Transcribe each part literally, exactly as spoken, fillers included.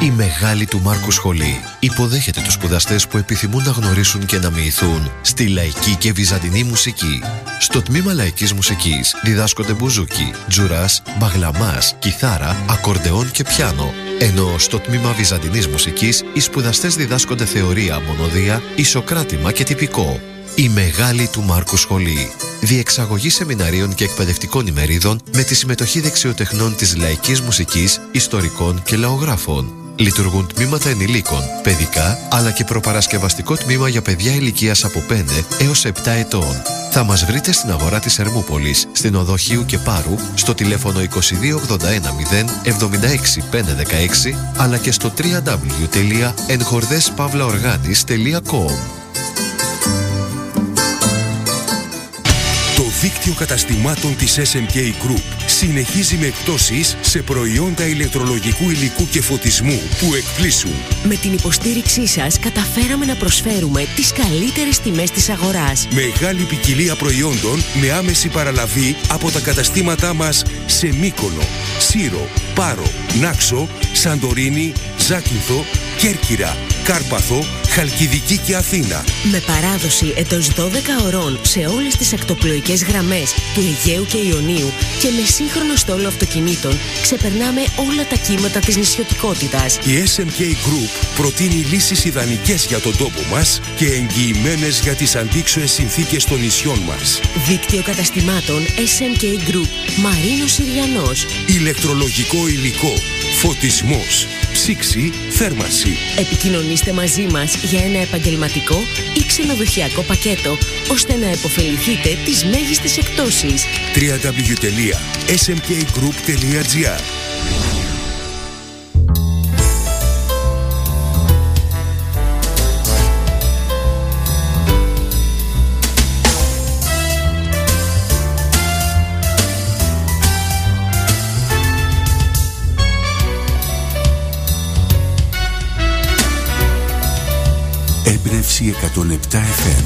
Η Μεγάλη του Μάρκου Σχολή υποδέχεται τους σπουδαστές που επιθυμούν να γνωρίσουν και να μοιηθούν στη λαϊκή και βυζαντινή μουσική. Στο τμήμα λαϊκής μουσικής διδάσκονται μπουζούκι, τζουράς, μπαγλαμάς, κιθάρα, ακορντεόν και πιάνο. Ενώ στο τμήμα βυζαντινής μουσικής οι σπουδαστές διδάσκονται θεωρία, μονοδία, ισοκράτημα και τυπικό. Η Μεγάλη του Μάρκου Σχολή. Διεξαγωγή σεμιναρίων και εκπαιδευτικών ημερίδων με τη συμμετοχή δεξιοτεχνών της λαϊκής μουσικής, ιστορικών και λαογράφων. Λειτουργούν τμήματα ενηλίκων, παιδικά, αλλά και προπαρασκευαστικό τμήμα για παιδιά ηλικίας από πέντε έως επτά ετών. Θα μας βρείτε στην αγορά της Ερμούπολης, στην οδό Χίου και Πάρου, στο τηλέφωνο είκοσι δύο ογδόντα ένα μηδέν εβδομήντα έξι πεντακόσια δεκαέξι, αλλά και στο double-u double-u double-u τελεία εγχορδές παύλα οργάνης τελεία κομ. Το δίκτυο καταστημάτων της ες εμ κέι Group συνεχίζει με εκπτώσεις σε προϊόντα ηλεκτρολογικού υλικού και φωτισμού που εκπλήσουν. Με την υποστήριξή σας καταφέραμε να προσφέρουμε τις καλύτερες τιμές της αγοράς. Μεγάλη ποικιλία προϊόντων με άμεση παραλαβή από τα καταστήματά μας σε Μύκονο, Σύρο, Πάρο, Νάξο, Σαντορίνη, Ζάκυνθο, Κέρκυρα, Κάρπαθο, Χαλκιδική και Αθήνα. Με παράδοση εντός δώδεκα ωρών σε όλες τις ακτοπλοϊκές γραμμές του Αιγαίου και Ιωνίου και με σύγχρονο στόλο αυτοκινήτων ξεπερνάμε όλα τα κύματα της νησιωτικότητας. Η ες εμ κέι Group προτείνει λύσεις ιδανικές για τον τόπο μας και εγγυημένες για τις αντίξωες συνθήκες των νησιών μας. Δίκτυο καταστημάτων ες εμ κέι Group, Μαρίνος Συριανός. Ηλεκτρολογικό υλικό, φωτισμός, ψήξη, θέρμανση. Επικοινωνήστε μαζί μας για ένα επαγγελματικό ή ξενοδοχειακό πακέτο, ώστε να επωφεληθείτε τις μέγιστες εκπτώσεις. double-u double-u double-u τελεία ες εμ κέι γκρουπ τελεία τζι άρ. Έμπνευση εκατόν επτά εφ εμ.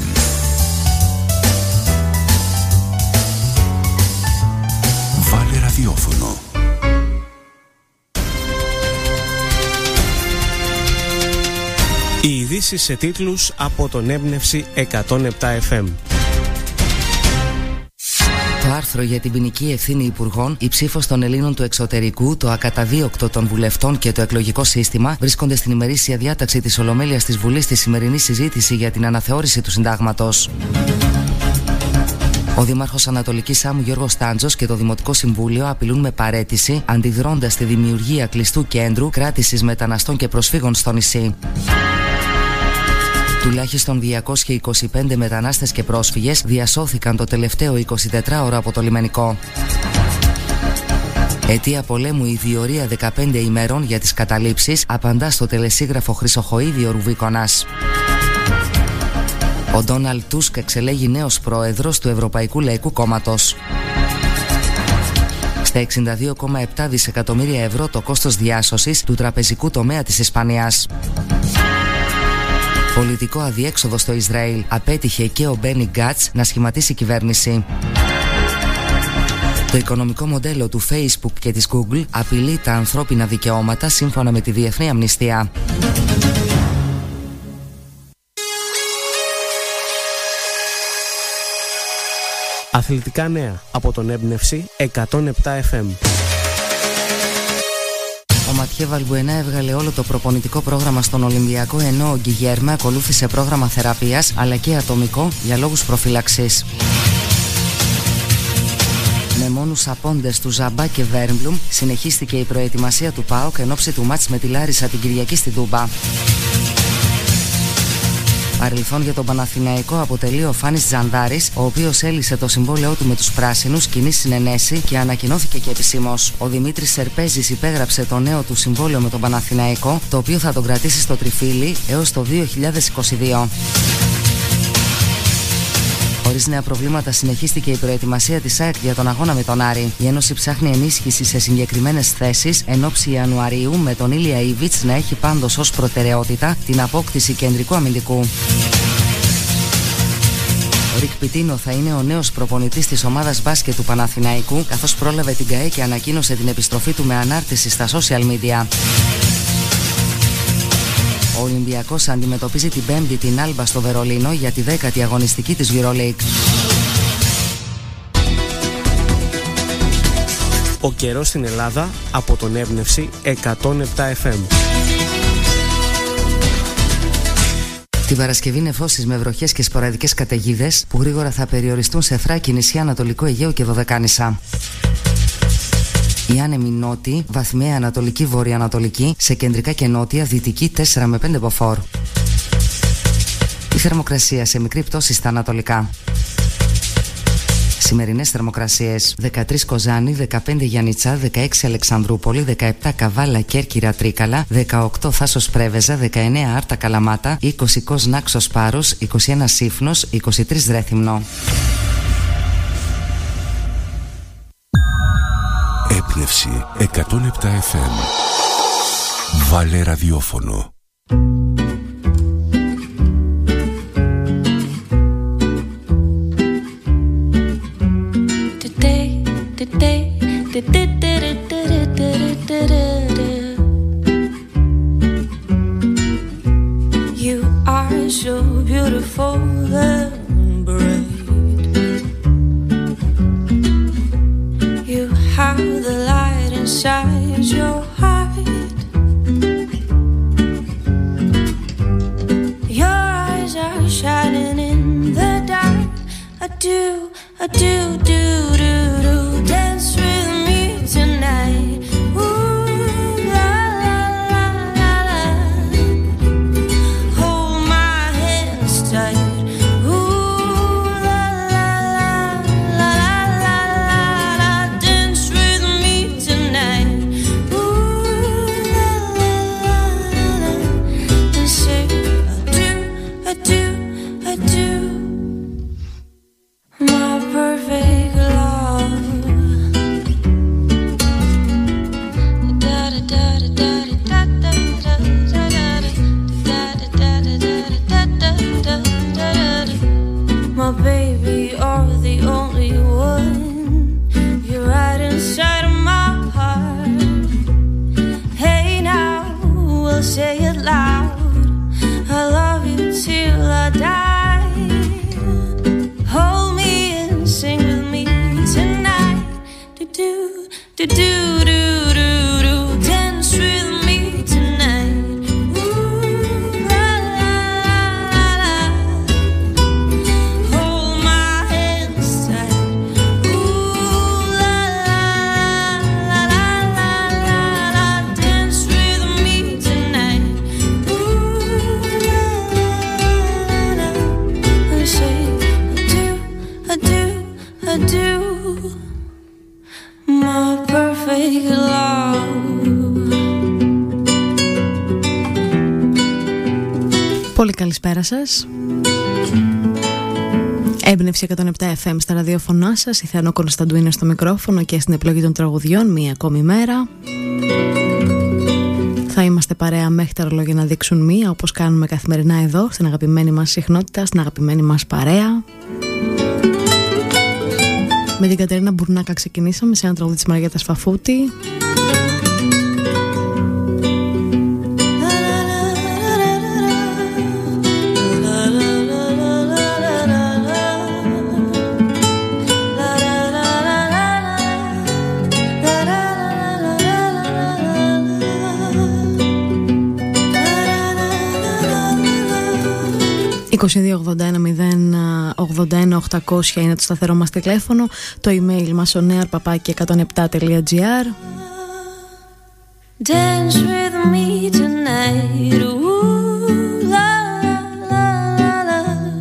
Βάλε ραδιόφωνο. Οι ειδήσεις σε τίτλους από τον Έμπνευση εκατόν επτά εφ εμ. Το άρθρο για την ποινική ευθύνη υπουργών, η ψήφος των Ελλήνων του εξωτερικού, το ακαταδίωκτο των βουλευτών και το εκλογικό σύστημα βρίσκονται στην ημερήσια διάταξη της Ολομέλειας της Βουλής στη σημερινή συζήτηση για την αναθεώρηση του συντάγματος. Ο Δήμαρχος Ανατολικής Σάμου Γιώργος Τάντζος και το Δημοτικό Συμβούλιο απειλούν με παραίτηση, αντιδρώντας στη δημιουργία κλειστού κέντρου κράτησης μεταναστών και προσφύγων στο νησί. Τουλάχιστον διακόσιοι είκοσι πέντε μετανάστες και πρόσφυγες διασώθηκαν το τελευταίο εικοσιτετράωρο από το λιμενικό. Αιτία πολέμου η διορία δεκαπέντε ημερών για τις καταλήψεις, απαντά στο τελεσίγραφο Χρυσοχοΐδη ο Ρουβίκονας. Ο Ντόναλντ Τούσκ εξελέγει νέος πρόεδρος του Ευρωπαϊκού Λαϊκού Κόμματος. Στα εξήντα δύο κόμμα επτά δισεκατομμύρια ευρώ το κόστος διάσωσης του τραπεζικού τομέα της Ισπανίας. Πολιτικό αδιέξοδο στο Ισραήλ. Απέτυχε και ο Μπένι Γκάτς να σχηματίσει κυβέρνηση. Το οικονομικό μοντέλο του Facebook και της Google απειλεί τα ανθρώπινα δικαιώματα σύμφωνα με τη Διεθνή Αμνηστία. Αθλητικά νέα από τον Έμπνευση εκατόν επτά εφ εμ. Ο Ματιέ Βαλμπουενά έβγαλε όλο το προπονητικό πρόγραμμα στον Ολυμπιακό, ενώ ο Γκιγέρμε ακολούθησε πρόγραμμα θεραπείας αλλά και ατομικό για λόγους προφύλαξης. Με μόνους απόντες του Ζαμπά και Βέρμπλουμ συνεχίστηκε η προετοιμασία του ΠΑΟΚ εν ώψη του μάτς με τη Λάρισα την Κυριακή στη Τούμπα. Παρελθόν για τον Παναθηναϊκό αποτελεί ο Φάνης Τζανδάρης, ο οποίος έλυσε το συμβόλαιό του με τους πράσινους κοινή συνενέση και ανακοινώθηκε και επισήμως. Ο Δημήτρης Σερπέζης υπέγραψε το νέο του συμβόλαιο με τον Παναθηναϊκό, το οποίο θα τον κρατήσει στο τριφύλι έως το δύο χιλιάδες είκοσι δύο. Χωρίς νέα προβλήματα συνεχίστηκε η προετοιμασία της ΑΕΚ για τον αγώνα με τον Άρη. Η Ένωση ψάχνει ενίσχυση σε συγκεκριμένες θέσεις εν ώψη Ιανουαρίου, με τον Ήλια Ιβίτς να έχει πάντως ως προτεραιότητα την απόκτηση κεντρικού αμυντικού. Ο Ρικ Πιτίνο θα είναι ο νέος προπονητής της ομάδας μπάσκετ του Παναθηναϊκού, καθώς πρόλαβε την ΚΑΕ και ανακοίνωσε την επιστροφή του με ανάρτηση στα social media. Ο Ολυμπιακός αντιμετωπίζει την Πέμπτη την Άλμπα στο Βερολίνο για τη δέκατη αγωνιστική της EuroLeague. Ο καιρός στην Ελλάδα από τον Έμπνευση εκατόν επτά εφ εμ. Την Παρασκευή νεφώσεις με βροχές και σποραδικές καταιγίδες που γρήγορα θα περιοριστούν σε Θράκη, νησιά, Ανατολικό Αιγαίο και Δωδεκάνησα. Η άνεμη νότιη, βαθμιαία ανατολική βορειοανατολική, σε κεντρικά και νότια, δυτική τέσσερα με πέντε μποφόρ. Η θερμοκρασία σε μικρή πτώση στα ανατολικά. Σημερινές θερμοκρασίες: δεκατρείς Κοζάνη, δεκαπέντε Γιαννιτσά, δεκαέξι Αλεξανδρούπολη, δεκαεπτά Καβάλα, Κέρκυρα, Τρίκαλα, δεκαοκτώ Θάσος Πρέβεζα, δεκαεννέα Άρτα, Καλαμάτα, είκοσι Κος Νάξος Πάρος, είκοσι ένα Σύφνος, είκοσι τρία Ρέθυμνο. Έμπνευση εκατόν επτά εφ εμ. Βάλε ραδιόφωνο. You are so beautiful and bright. You have the light inside your heart. Your eyes are shining in the dark. I do, I do, do, do, do. Dance with me tonight. Ooh, la, la, la, la, la. Hold my hands tight. Ooh, la, la, la, la, la, la, la. Dance with me tonight. Ooh, la, la, la, la. And say I do, I do, I do. My perfect love. Da da da da da da da da da da da da. My baby, you're the only one. You're right inside of my heart. Hey now, we'll say it loud. I love you till I die. Hold me and sing with me tonight. Do do do do do do do. Dance with me tonight. Ooh, la la la la. Hold my hands tight. Ooh, la la la la la la. Dance with me tonight. Ooh, la la la la. And say I do, I do, my perfect love. Πολύ καλησπέρα σας. Έμπνευση εκατόν επτά εφ εμ στα ραδιόφωνά σας. Η Θεανό Κωνσταντού είναι στο μικρόφωνο και στην επιλογή των τραγουδιών μία ακόμη μέρα. Θα είμαστε παρέα μέχρι τα ρολόγια να δείξουν μία, όπως κάνουμε καθημερινά εδώ, στην αγαπημένη μας συχνότητα, στην αγαπημένη μας παρέα. Με την Κατερίνα Μπουρνάκα ξεκινήσαμε σε ένα τραγούδι της Μαριέτας Φαφούτη. είκοσι δύο ογδόντα ένα μηδέν ογδόντα ένα οκτακόσια είναι το σταθερό μας τηλέφωνο. Το email μας oneair παπάκι εκατόν επτά τελεία τζι άρ. Dance with me tonight. Ooh, la, la, la, la.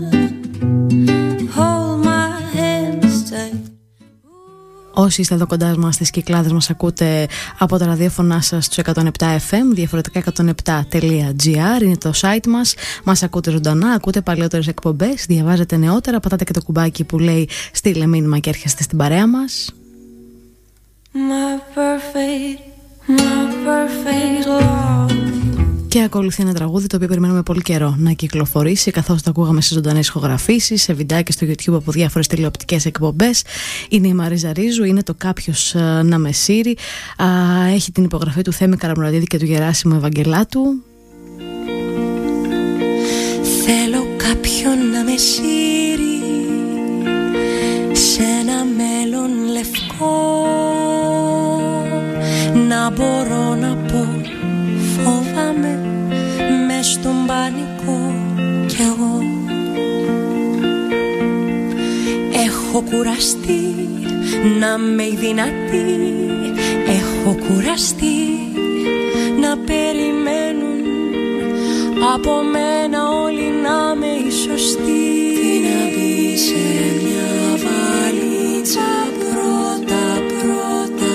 Hold my hands tight. Όσοι είστε εδώ κοντά μας στις Κυκλάδες, μας ακούτε από τα ραδιόφωνά σας στους εκατόν επτά εφ εμ, διαφορετικά εκατόν επτά τελεία τζι άρ είναι το site μας. Μας ακούτε ζωντανά, ακούτε παλαιότερες εκπομπές, διαβάζετε νεότερα, πατάτε και το κουμπάκι που λέει στείλε μήνυμα και έρχεστε στην παρέα μας. My perfect, my perfect love. Και ακολουθεί ένα τραγούδι το οποίο περιμένουμε πολύ καιρό να κυκλοφορήσει, καθώς το ακούγαμε σε ζωντανές ηχογραφήσεις, σε βιντεάκι στο YouTube από διάφορες τηλεοπτικές εκπομπές. Είναι η Μαρίζα Ρίζου, είναι το Κάποιος να με σύρει. Έχει την υπογραφή του Θέμη Καραμουρατίδη και του Γεράσιμου Ευαγγελάτου. κάποιον να με σύρει σε ένα μέλλον λευκό, να μπορώ να πω φοβάμαι μες στον πανικό κι εγώ. Έχω κουραστεί να με δυνατή, έχω κουραστεί να περιμένουν από μένα όλοι να με οι σωστοί. Τι να μπει σε μια βαλίτσα πρώτα πρώτα,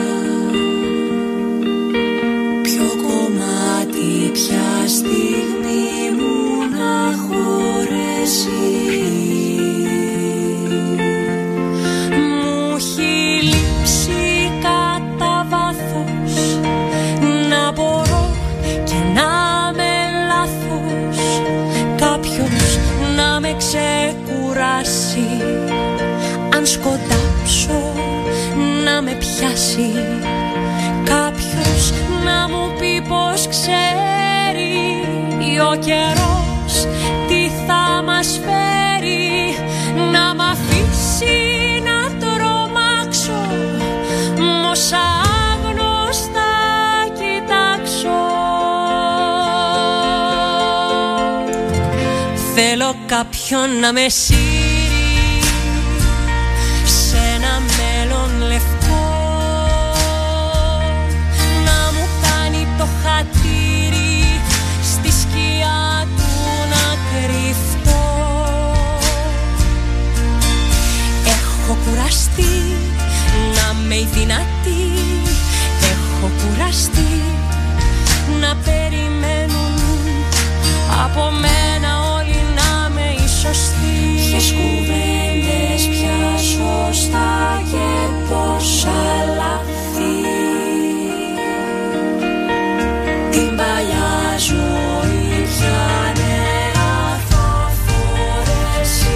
ποιο κομμάτι ποια στιγμή μου να χωρέσει. Μου έχει λείψει κατά βάθος να μπορώ και να με λάθος, κάποιος να με ξεκουράσει, αν σκοντάψω να με πιάσει, κάποιος να μου πει πως ξέρει ο καιρός τι θα μας φέρει, να μ' αφήσει να τρομάξω, μ' όσα άγνωστα κοιτάξω. Θέλω κάποιον να με σύρει σε ένα μέλλον λευκό, να μου κάνει το χατήρι στη σκιά του να κρυφτώ. Έχω κουραστεί να με δυνατή, έχω κουραστεί να περιμένουν από μένα όλοι να με οι σωστοί. Ποιες κουβέντες πια σωστά και πόσα λάθη, την παλιά ζωή πια νέα θα φορέσει.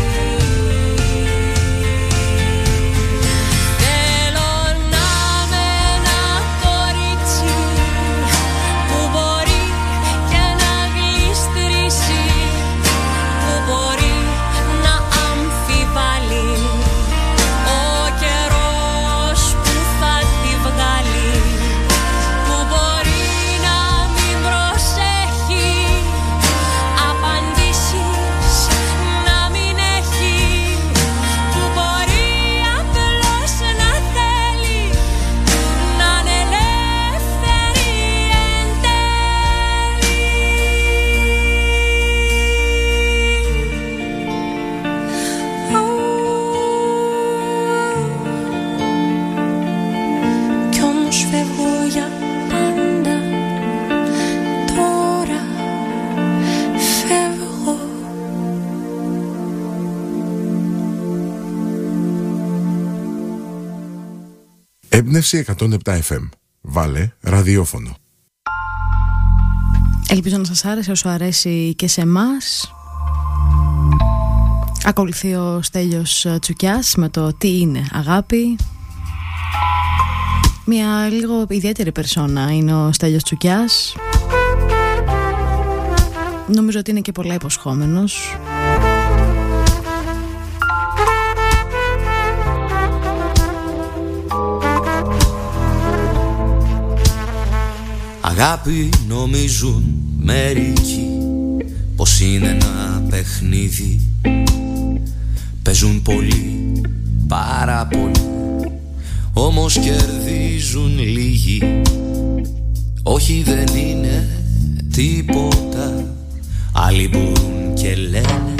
Θέλω να είμαι ένα κορίτσι που μπορεί και να γλιστρήσει, που μπορεί να αμφιβάλλει ο καιρός που θα τη βγάλει, που μπορεί να μην προσέχει απαντήσεις να μην έχει, που μπορεί απλώς να θέλει να είναι ελεύθερη εν τέλει. Κι όμως φεύγω για πάντα, τώρα φεύγω. Έμπνευση εκατόν επτά εφ εμ. Βάλε ραδιόφωνο. Ελπίζω να σας άρεσε όσο αρέσει και σε εμάς. Ακολουθεί ο Στέλιος Τσουκιάς με το «Τι είναι αγάπη». Μια λίγο ιδιαίτερη περσόνα είναι ο Στέλιος Τσουκιάς. Νομίζω ότι είναι και πολλά υποσχόμενος. Αγάπη νομίζουν μερικοί πως είναι ένα παιχνίδι. Παίζουν πολύ, πάρα πολύ, όμως κερδίζουν λίγοι. Όχι, δεν είναι τίποτα, άλλοι μπορούν και λένε,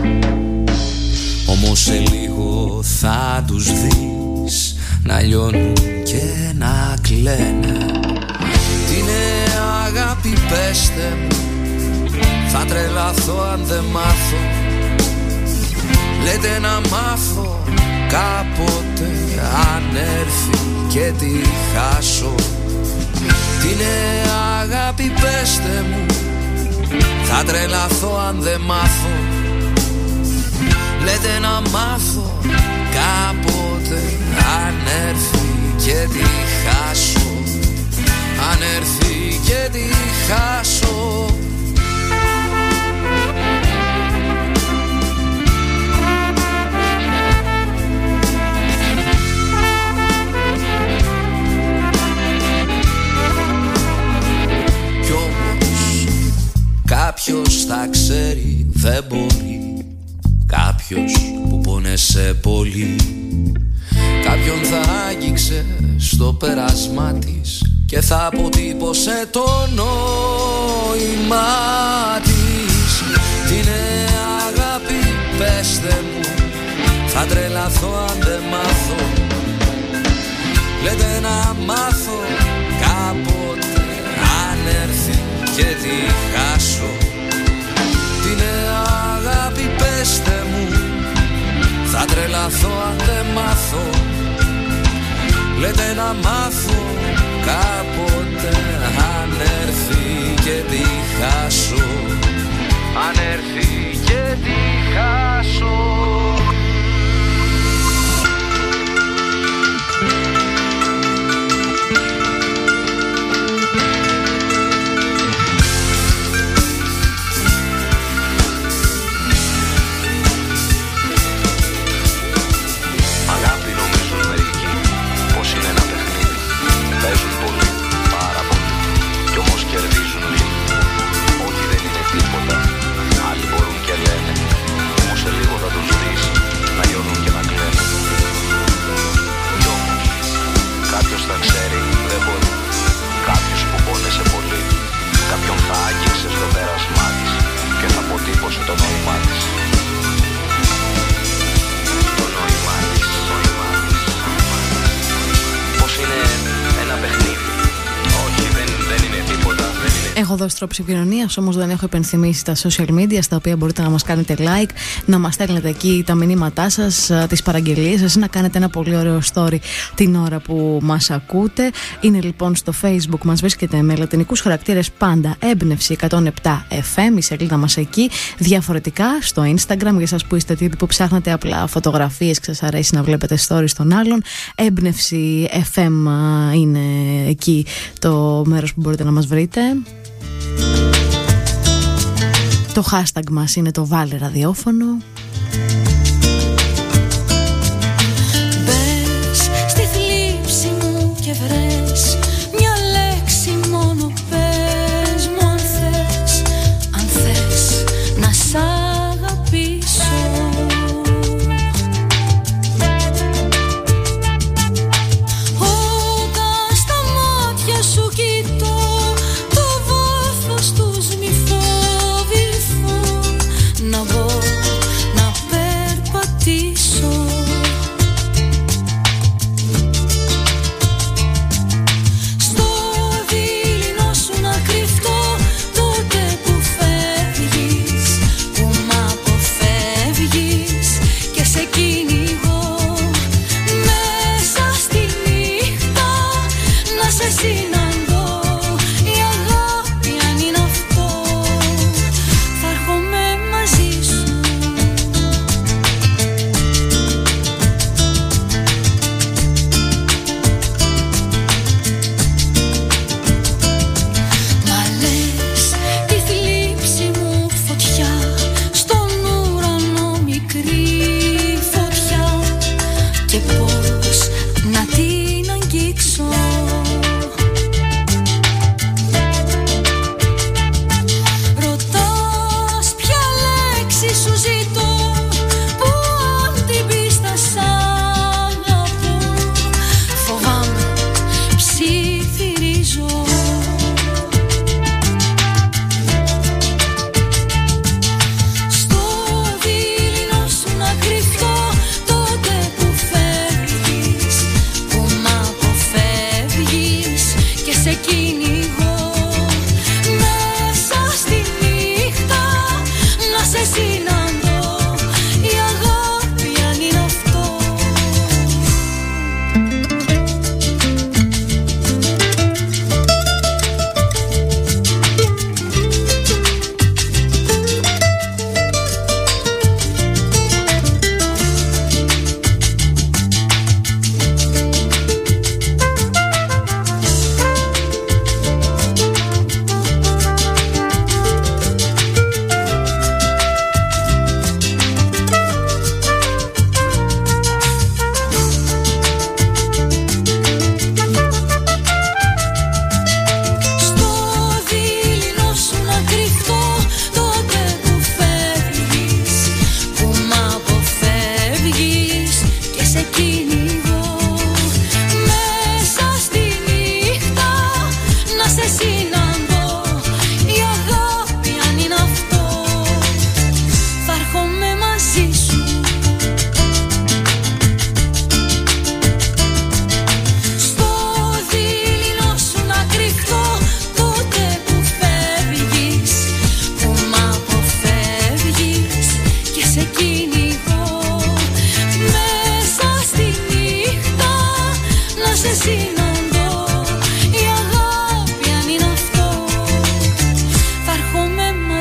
όμως σε λίγο θα τους δεις να λιώνουν και να κλαίνε. Τι είναι αγάπη, πέστε μου, θα τρελαθώ αν δεν μάθω. Λέτε να μάθω κάποτε, αν έρθει και τη χάσω. Τι είναι αγάπη, πέστε μου, θα τρελαθώ αν δεν μάθω. Λέτε να μάθω κάποτε, αν έρθει και τη χάσω. Αν έρθει και τη χάσω. κάποιος θα ξέρει, δεν μπορεί. Κάποιος που πόνεσε πολύ, κάποιον θα άγγιξε στο πέρασμά της και θα αποτύπωσε το νόημά της. Τι είναι αγάπη, πέστε μου, θα τρελαθώ αν δεν μάθω. Λέτε να μάθω κάποτε, αν έρθει και τη χάσω. Τι είναι αγάπη, πέστε μου, θα τρελαθώ αν δεν μάθω. Λέτε να μάθω κάποτε, αν έρθει και τη χάσω. Αν έρθει και τη χάσω. Παίζουν πολύ, πάρα πολύ, κι όμως κερδίζουν λίγοι. Όχι, δεν είναι τίποτα, άλλοι μπορούν και λένε, όμως σε λίγο θα τους δεις να λιώνουν και να κλαίνε. Κι όμως, κάποιος θα ξέρει, δεν μπορεί. Κάποιος που πόνεσε πολύ, κάποιον θα άγγιξε στο πέρασμά της και θα αποτύπωσε το νόημά της. Το νόημά της, νόημά της. Πώς είναι ένα παιχνίδι. Όχι, δεν, δεν είναι τίποτα. Δεν είναι... Έχω δώσει τρόπους επικοινωνίας, όμως δεν έχω υπενθυμίσει τα social media, στα οποία μπορείτε να μας κάνετε like, να μας στέλνετε εκεί τα μηνύματά σας, τις παραγγελίες σας, να κάνετε ένα πολύ ωραίο story την ώρα που μας ακούτε. Είναι λοιπόν στο Facebook, μας βρίσκεται με λατινικούς χαρακτήρες πάντα έμπνευση εκατόν επτά εφ εμ, η σελίδα μας εκεί. Διαφορετικά στο Instagram, για σας που είστε τύποι που ψάχνετε απλά φωτογραφίες και σας αρέσει να βλέπετε stories των άλλων, έμπνευση εφ εμ είναι εκεί το μέρος που μπορείτε να μας βρείτε. Το hashtag μας είναι το Βάλε Ραδιόφωνο. Μπες στη θλίψη μου και βρες μια λέξη μόνο, πες μου αν θες, αν θες να σ' αγαπήσω. Όταν στα μάτια σου κοιτώ, το βάθος τους μη φοβηθώ, να μπω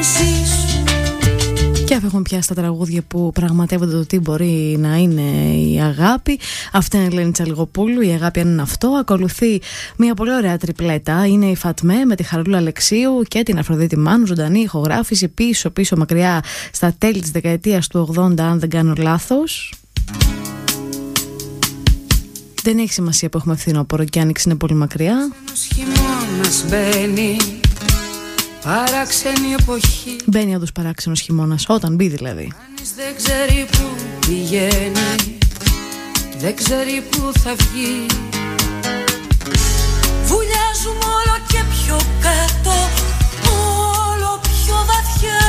μαζί σου. Και αφού έχουμε πιάσει τα τραγούδια που πραγματεύονται το τι μπορεί να είναι η αγάπη, αυτή είναι η Ελένη Τσαλιγοπούλου, η αγάπη αν είναι αυτό. Ακολουθεί μια πολύ ωραία τριπλέτα, είναι η Φατμέ με τη Χαρούλα Αλεξίου και την Αφροδίτη Μάνου, ζωντανή ηχογράφηση πίσω πίσω μακριά στα τέλη της δεκαετίας του ογδόντα, αν δεν κάνω λάθος. Δεν έχει σημασία που έχουμε φθινόπωρο και άνοιξη είναι πολύ μακριά. Παράξενη εποχή. Μπαίνει όντως παράξενος χειμώνας, όταν μπει δηλαδή. Κανείς δεν ξέρει που πηγαίνει, δεν ξέρει που θα βγει. Βουλιάζουμε όλο και πιο κάτω, όλο πιο βαθιά.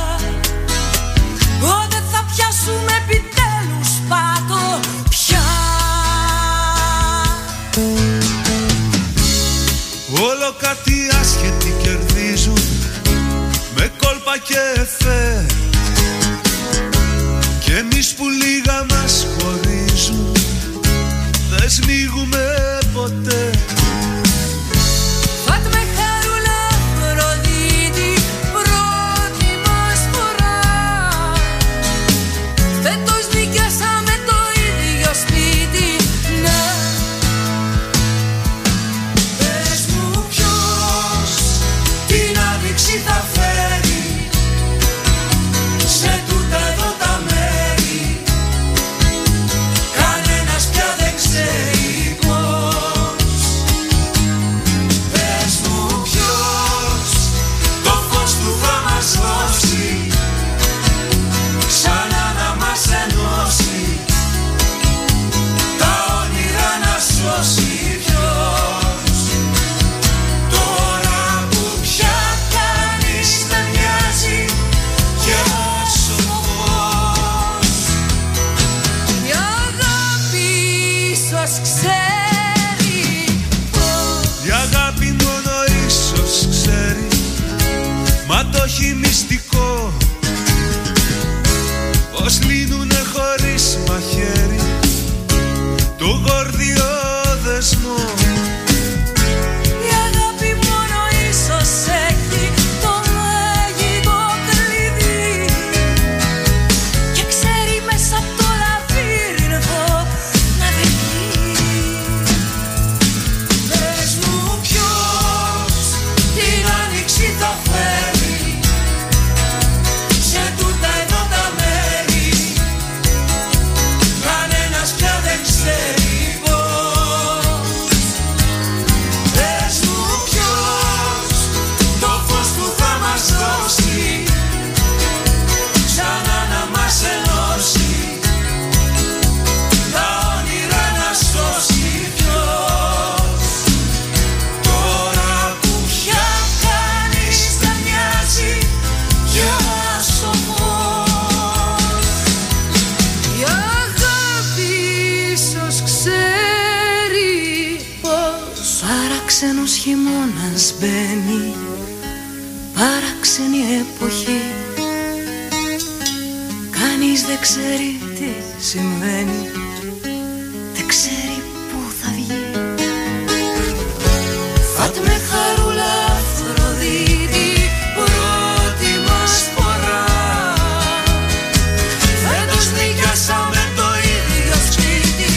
Πότε θα πιάσουμε επιτέλους πάτο πια. Όλο κάτι άσχετοι κερδίζουν με κόλπα και εφέ, και εμείς που λίγα μας χωρίζουν δεν σμίγουμε ποτέ. Φάτμε Χαρούλα Αφροδίτη, πρώτη μας φορά. Φέτος νοικιάσαμε το ίδιο σπίτι. Ναι. Πες μου ποιος την άνοιξη θα φέρει σε τούτα εδώ τα μέρη. Κανένας πια δεν ξέρει πώς. Πες μου ποιος το φως του θα μας δώσει, ξανά να μας ενώσει, τα όνειρα να σώσει. Ποιος τώρα που πια κανείς δεν μοιάζει και άσοφος. Η αγάπη ίσως ξέρει πώς. Η αγάπη μόνο ίσως ξέρει, μα το έχει μυστικό, πως λύνουνε χωρίς μαχαίρι το γόρδιο δεσμό. Η αγάπη μόνο ίσως έχει το μαγικό κλειδί και ξέρει μέσα από το λαβύρινθο να βγει. Πες μου ποιος την άνοιξη θα φέρει σε τούτα εδώ τα μέρη. Κανένας πια δεν ξέρει πώς. Πες μου ποιος το φως του θα μας δώσει, ξανά να μας ενώσει, τα όνειρα να σώσει. Ποιος τώρα που πια κανείς δεν μοιάζει και άσοφος. Η αγάπη ίσως ξέρει πως. Παράξενος χειμώνας μπαίνει, παράξενη εποχή. Κανείς δεν ξέρει τι συμβαίνει, δεν ξέρει πού θα βγει. Φάτμε Χαρούλα Αφροδίτη, πρώτη μας φορά. Φέτος νοικιάσαμε το ίδιο σπίτι.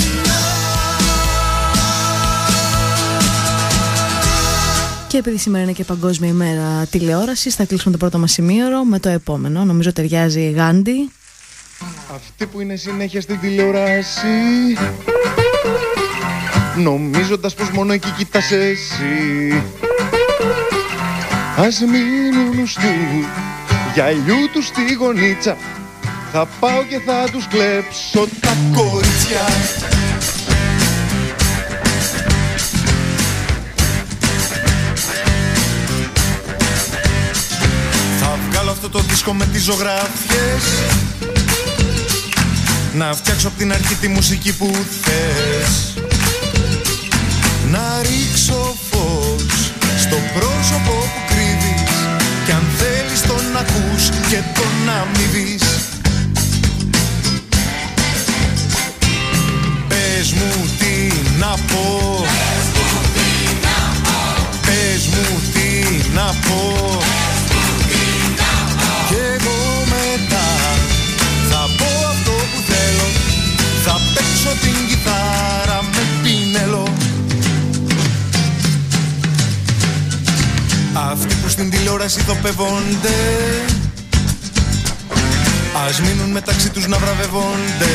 Και επειδή σήμερα είναι και Παγκόσμια ημέρα τηλεόρασης, θα κλείσουμε το πρώτο μας σημείωρο με το επόμενο. Νομίζω ταιριάζει η Γάντι. Αυτή που είναι συνέχεια στην τηλεόραση, νομίζοντας πως μόνο εκεί κοιτάς εσύ. Ας μείνουν στου γυαλιού τους στη γωνίτσα, θα πάω και θα τους κλέψω τα κορίτσια. Θα βγάλω αυτό το δίσκο με τις ζωγράφιες, να φτιάξω απ' την αρχή τη μουσική που θες. Να ρίξω φως στο πρόσωπο που κρύβεις, κι αν θέλεις τον ακούς και τον αμοιβείς. Πες μου τι να πω, πες μου τι να πω, τηλεόραση ηθοπεύονται. Ας μείνουν μεταξύ τους να βραβεύονται.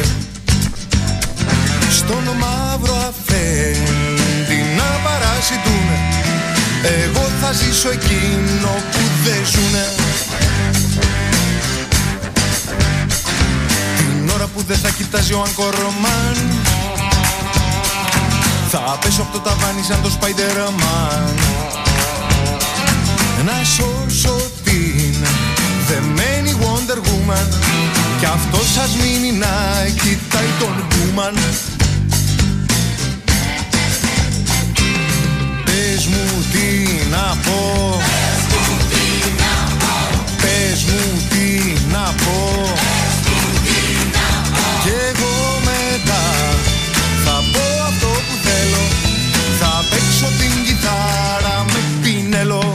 Στον μαύρο αφέντη να παρασιτούνε. Εγώ θα ζήσω εκείνο που δεν ζουνε. Την ώρα που δεν θα κοιτάζει ο Ανκορομάν, θα πέσω από το ταβάνι σαν το Spider-Man. Να σώσω την δεμένη Wonder Woman, κι αυτό σας μείνει να κοιτάει τον Woman. Πες μου τι να πω, πες μου τι να πω, κι εγώ μετά θα πω αυτό που θέλω. Θα παίξω την κιθάρα με πίνελο.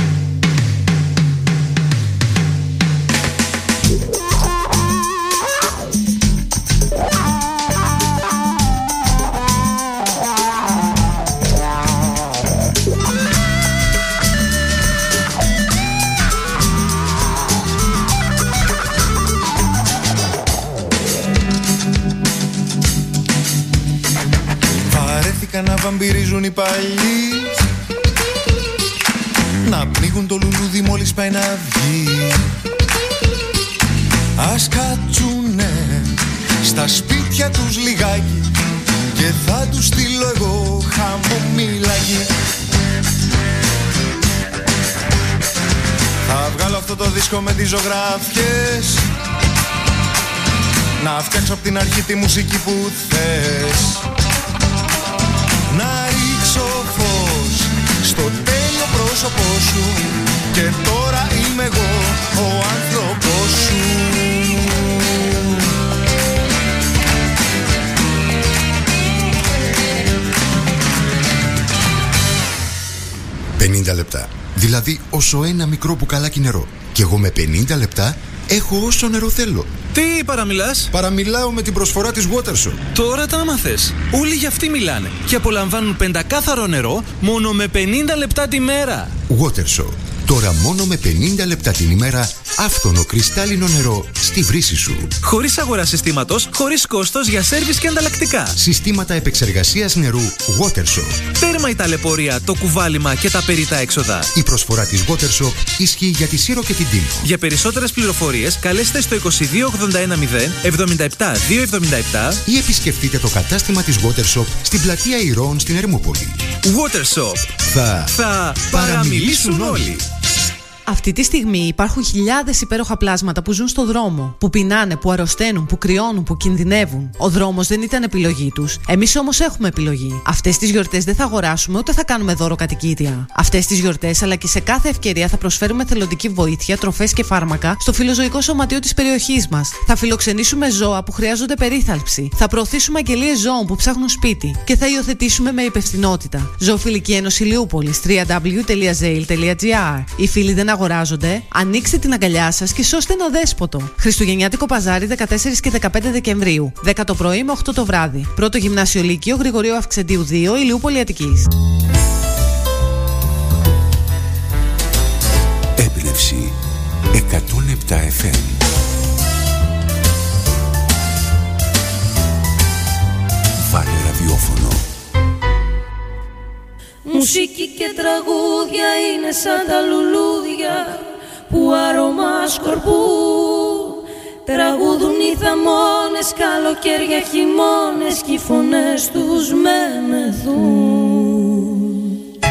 Να βαμπυρίζουν οι παλιοί, να πνίγουν το λουλούδι μόλις πάει να βγει. Ας κάτσουνε στα σπίτια τους λιγάκι και θα τους στείλω εγώ χαμομήλαγι. Θα βγάλω αυτό το δίσκο με τις ζωγράφιες, να φτιάξω από την αρχή τη μουσική που θες. Να ρίξω φως στο τέλειο πρόσωπό σου, και τώρα είμαι εγώ ο άνθρωπός σου. πενήντα λεπτά. Δηλαδή όσο ένα μικρό μπουκαλάκι νερό. Και εγώ με πενήντα λεπτά έχω όσο νερό θέλω. Τι παραμιλάς? Παραμιλάω με την προσφορά της Watershop. Τώρα τα άμαθες. Όλοι για αυτή μιλάνε και απολαμβάνουν πεντακάθαρο νερό μόνο με πενήντα λεπτά τη μέρα. Watershop. Τώρα μόνο με πενήντα λεπτά την ημέρα άφθονο κρυστάλλινο νερό στη βρύση σου. Χωρίς αγορά συστήματος, χωρίς κόστος για σέρβις και ανταλλακτικά. Συστήματα επεξεργασίας νερού Watershop. Τέρμα η ταλαιπωρία, το κουβάλιμα και τα περιττά έξοδα. Η προσφορά της Watershop ισχύει για τη Σύρο και την Τίνο. Για περισσότερες πληροφορίες καλέστε στο είκοσι δύο ογδόντα ένα μηδέν εβδομήντα επτά διακόσια εβδομήντα επτά ή επισκεφτείτε το κατάστημα της Watershop στην πλατεία Ηρώων στην Ερμούπολη. Watershop. Θα, Θα παραμιλήσουν όλοι. Αυτή τη στιγμή υπάρχουν χιλιάδες υπέροχα πλάσματα που ζουν στο δρόμο, που πεινάνε, που αρρωσταίνουν, που κρυώνουν, που κινδυνεύουν. Ο δρόμος δεν ήταν επιλογή τους. Εμείς όμως έχουμε επιλογή. Αυτές τις γιορτές δεν θα αγοράσουμε ούτε θα κάνουμε δώρο κατοικίδια. Αυτές τις γιορτές, αλλά και σε κάθε ευκαιρία, θα προσφέρουμε θελοντική βοήθεια, τροφές και φάρμακα στο φιλοζωικό σωματείο της περιοχής μας. Θα φιλοξενήσουμε ζώα που χρειάζονται περίθαλψη. Θα προωθήσουμε αγγελίες ζώων που ψάχνουν σπίτι. Και θα υιοθετήσουμε με υπευθυνότητα. Ζωοφιλική Ένωση Ηλιούπολης. double-u double-u double-u τελεία ζέιλ τελεία τζι άρ. Οι φίλοι δεν αγοράζονται, ανοίξτε την αγκαλιά σας και σώστε ένα δέσποτο. Χριστουγεννιάτικο παζάρι δεκατέσσερις και δεκαπέντε Δεκεμβρίου. δέκα το πρωί με οκτώ το βράδυ. Πρώτο Γυμνάσιο Λύκειο Γρηγορίου Αυξεντίου δύο, Ηλιούπολη Αττικής. Έμπνευση εκατόν επτά εφ εμ. Βάλε ραδιόφωνο. Μουσική και τραγούδια είναι σαν τα λουλούδια που άρωμα σκορπούν. Τραγούδουν οι θαμώνες, καλοκαίρια, χειμώνες κι οι φωνές τους με μεθούν.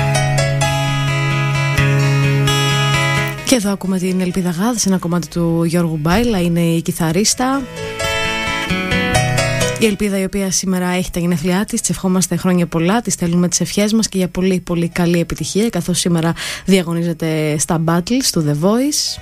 Και εδώ ακούμε την Ελπίδα Γάδη, ένα κομμάτι του Γιώργου Μπάιλα, είναι η κιθαρίστα. Η Ελπίδα, η οποία σήμερα έχει τα γενέθλιά της, της ευχόμαστε χρόνια πολλά, της στέλνουμε τις ευχές μας και για πολύ πολύ καλή επιτυχία, καθώς σήμερα διαγωνίζεται στα Battles του The Voice.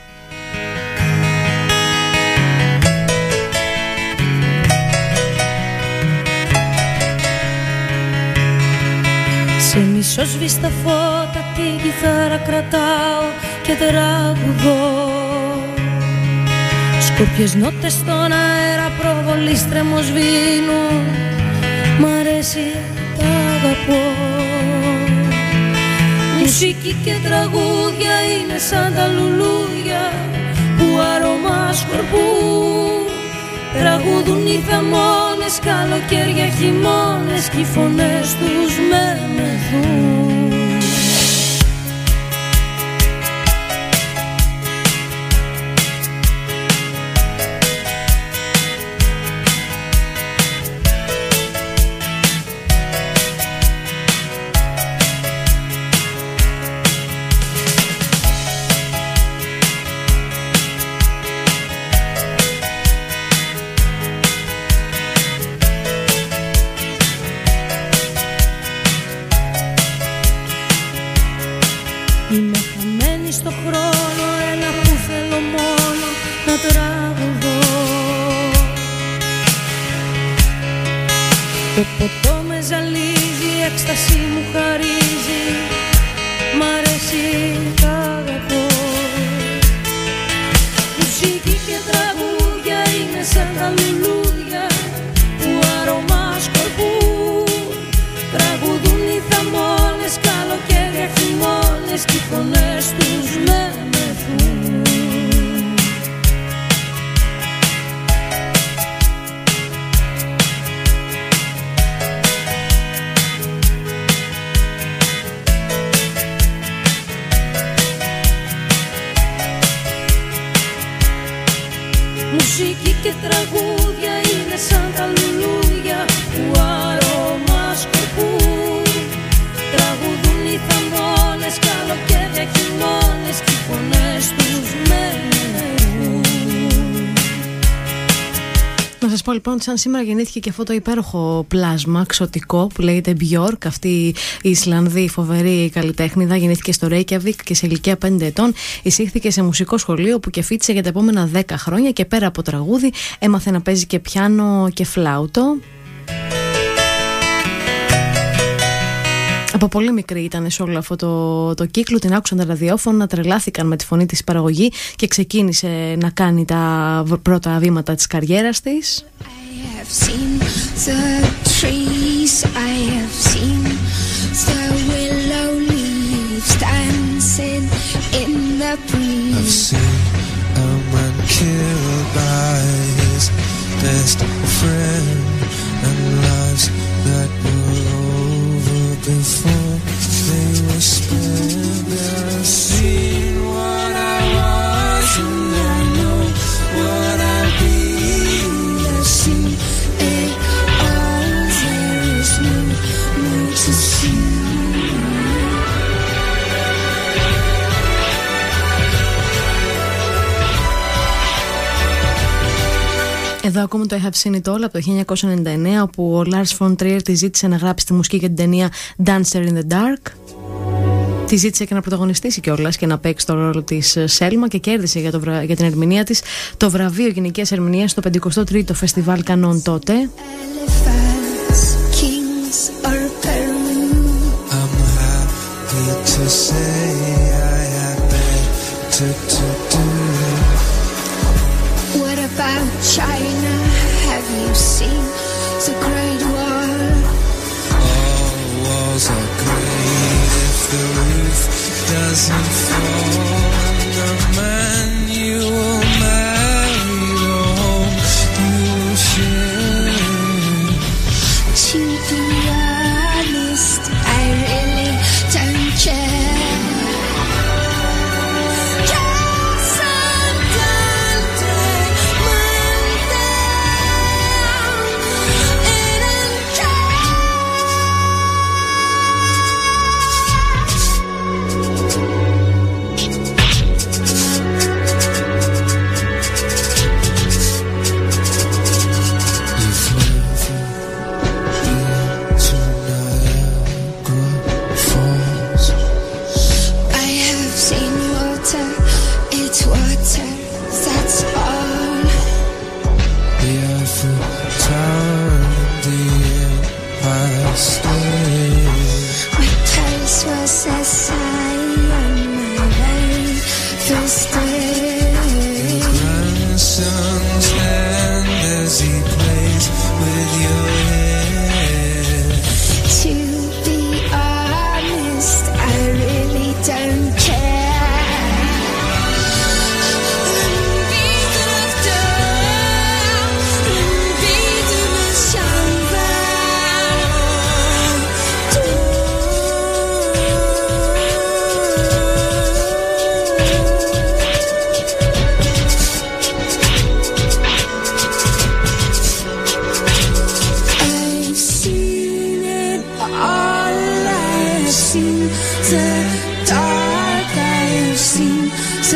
Σε μισοσβήστα φώτα την κιθάρα κρατάω και τραγουδώ. Σκούπιες νότες στον αέρα, προβολής τρέμος σβήνουν. Μ' αρέσει, τα αγαπώ. Μουσική και τραγούδια είναι σαν τα λουλούδια που αρώμα σκορπούν. Τραγούδουν οι θαμώνες, καλοκαίρια, χειμώνες κι οι φωνές τους με μεθούν. Είμαι χαμένη στο χρόνο, ένα που θέλω μόνο να τραγουδώ. Το ποτό με ζαλίζει, η έκσταση μου χαρίζει, μ' αρέσει, τ' αγαπώ. Μουσική και τραγούδια είναι σαν τα λουλούδια που άρωμα σκορπούν. Τραγουδούν οι θαμώνες, καλοκαίρια, χειμώνες κι οι φωνές τους με μεθούν. Μουσική και τραγούδια είναι σαν τα λουλούδια που άρωμα σκορπούν. Τραγουδούν οι θαμώνες, καλοκαίρια, χειμώνες κι οι φωνές τους με μεθούν. Να σας πω λοιπόν ότι σαν σήμερα γεννήθηκε και αυτό το υπέροχο πλάσμα ξωτικό που λέγεται Björk, αυτή η Ισλανδή φοβερή καλλιτέχνηδα. Γεννήθηκε στο Reykjavik και σε ηλικία πέντε ετών εισήχθηκε σε μουσικό σχολείο που και φίτησε για τα επόμενα δέκα χρόνια και πέρα από τραγούδι έμαθε να παίζει και πιάνο και φλάουτο. Από πολύ μικρή ήταν σε όλο αυτό το, το κύκλο, την άκουσαν τα ραδιόφωνα, τρελάθηκαν με τη φωνή της παραγωγή και ξεκίνησε να κάνει τα πρώτα βήματα της καριέρας της. I have seen the trees, I have seen the willow leaves dancing in the breeze. I've seen a man killed by his best friend and lives that were over before they were spent. I've seen what I was and I know what I'll be. I've seen it all, there is no more to see. Εδώ ακούμε το I Have Seen It All από το χίλια εννιακόσια ενενήντα εννέα, όπου ο Lars von Trier τη ζήτησε να γράψει τη μουσική για την ταινία Dancer in the Dark. Τη ζήτησε και να πρωταγωνιστήσει κιόλας και να παίξει το ρόλο της Σέλμα και κέρδισε για, το βρα... για την ερμηνεία της το βραβείο γυναικείας ερμηνείας στο πενηκοστό τρίτο Φεστιβάλ Κανών τότε. What about China? Have you seen the Great Wall? All walls are great if the roof doesn't fall. The man you will marry, the home you will share. To be honest, I really don't care.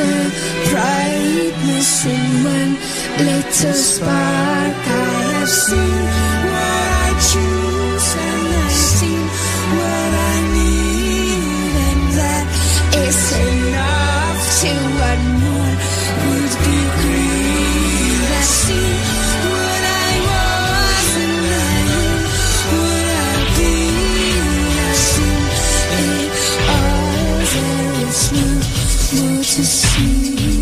the brightness in one little spark. I have seen what I choose and I've seen what I need, and that is enough to what more would be great. I see what I was and I am what I'll be. I see it all, there is no more to see.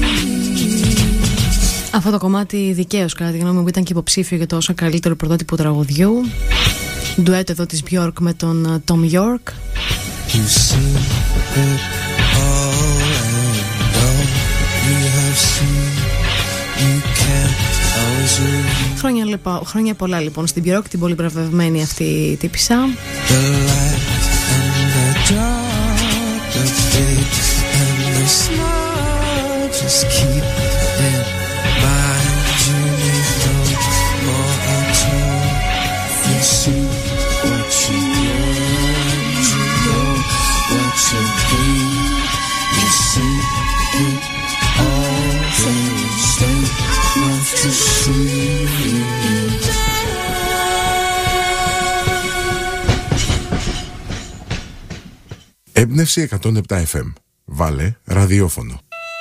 Αυτό το κομμάτι δικαίως κατά τη γνώμη μου ήταν και υποψήφιο για το όσο καλύτερο πρωτότυπο τραγουδιού. Ντουέτο εδώ της Björk με τον Tom York. Χρόνια, λοιπόν, χρόνια πολλά λοιπόν στην Björk, την πολύ βραβευμένη αυτή τύπισσα. Έμπνευση εκατόν επτά εφ εμ. Βάλε ραδιόφωνο.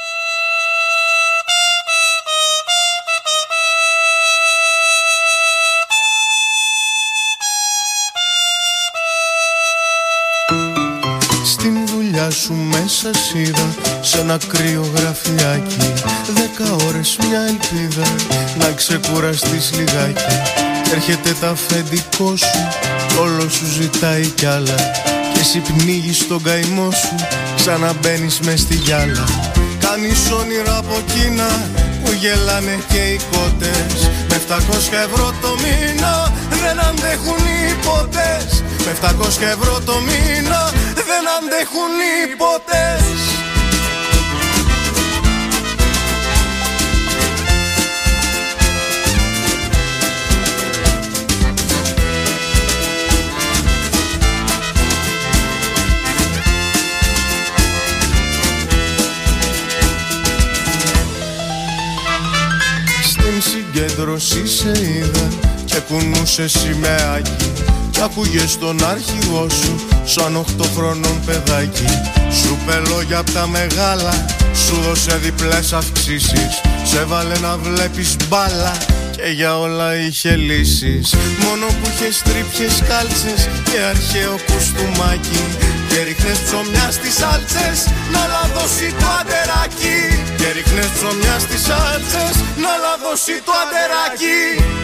Στην δουλειά σου μέσα σ' σε ένα κρύο γραφιάκι. Δέκα ώρες μια ελπίδα να ξεκουραστείς λιγάκι. Έρχεται τα αφεντικό σου, όλο σου ζητάει κι άλλα. Και εσύ πνίγεις τον καημό σου, ξαναμπαίνεις μες στη γυάλα. Κάνεις όνειρα από Κίνα που γελάνε και οι κότες. Με επτακόσια ευρώ το μήνα δεν αντέχουν οι ποτές. Με επτακόσια ευρώ το μήνα δεν αντέχουν οι ποτές. Συγκέντρωση σε είδα και κουνούσε σημαίακι κι άκουγες τον αρχηγό σου σαν οχτωχρονών παιδάκι. Σου πελόγια απ' τα μεγάλα, σου δώσε διπλές αυξήσεις. Σε βάλε να βλέπεις μπάλα και για όλα είχε λύσεις. Μόνο που είχες τρίπιες κάλτσες και αρχαίο κουστούμάκι. Και ρίχνες ψωμιά στις σάλτσες να λαδώσει το αντεράκι. Και ρίχνες ψωμιά στις σάλτσες να λαδώσει το αντεράκι.